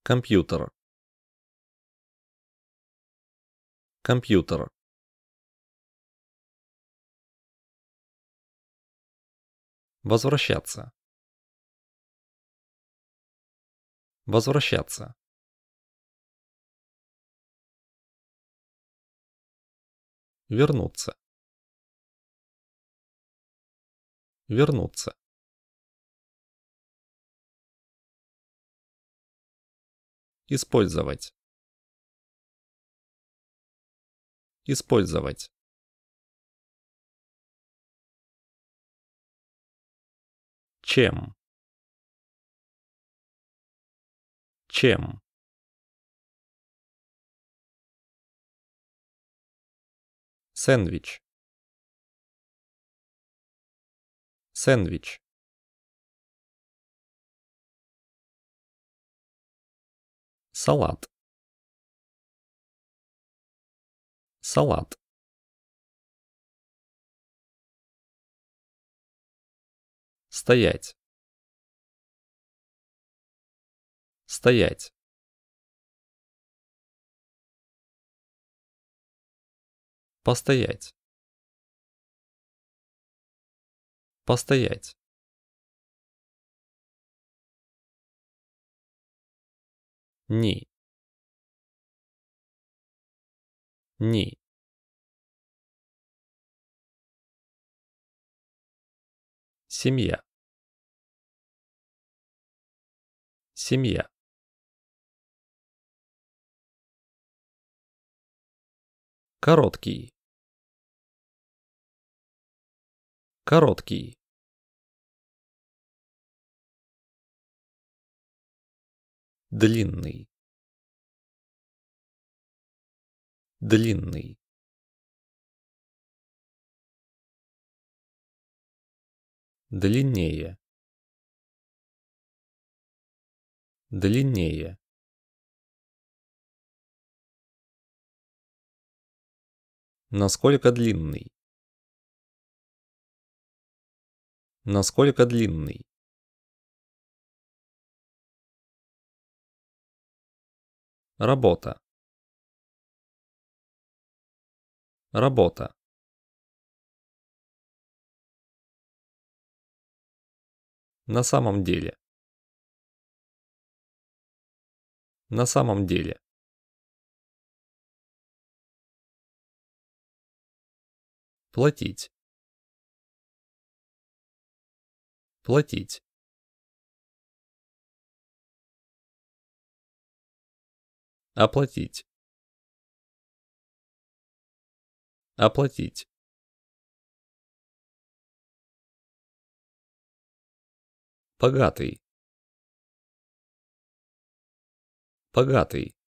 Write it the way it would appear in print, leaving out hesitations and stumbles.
Компьютер. Компьютер. Возвращаться. Возвращаться. Вернуться. Вернуться. Использовать. Использовать. Чем? Чем? Сэндвич. Сэндвич. Салат. Салат. Стоять. Стоять. Постоять. Постоять. Ни. Ни. Семья. Семья. Короткий. Короткий. Длинный. Длинный. Длиннее. Длиннее. Насколько длинный? Насколько длинный? Работа. Работа. На самом деле. На самом деле. Платить. Платить. Оплатить. Оплатить. Богатый. Богатый.